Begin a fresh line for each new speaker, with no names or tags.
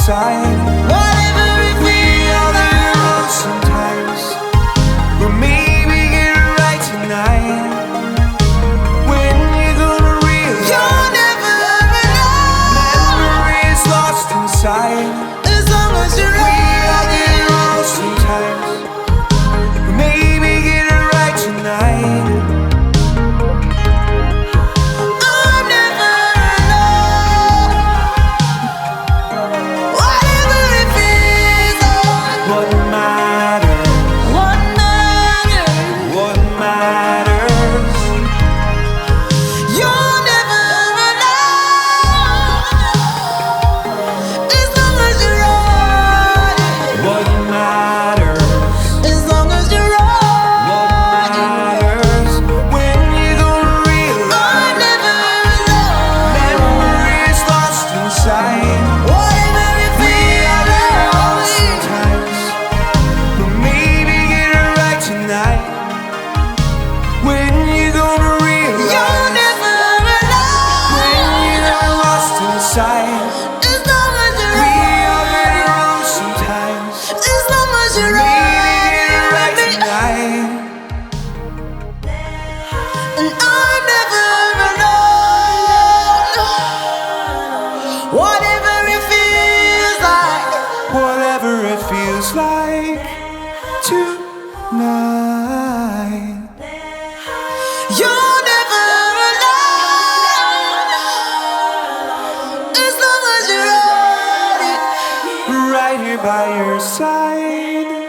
inside.
Whatever it
We all
feels
get it
like.
wrong sometimes, but maybe get it right tonight. When you gonna realize
You'll never know.
memories lost inside.
As long as you're
We all get it
ready.
wrong sometimes, but maybe get it right tonight.
I'm never alone. Whatever it feels like.
What matters?
What matters?
What matters?
You're never alone. As long as you're ready.
What matters?
As long as you're
What
ready.
matters? When you gonna
I'm
realize
never alone.
memories lost inside.
Whatever it
We all get it wrong
feels like.
sometimes, but maybe get it right tonight. When you gonna
You're
realize
never
when
alone.
you got lost inside.
As long as you're
We all get it
ready.
wrong sometimes,
As long as you're
maybe get it right
ready.
tonight.
And I'm never alone. Whatever it feels like.
Whatever it feels like tonight.
You're never alone. As long as you're ready.
Right here by your side.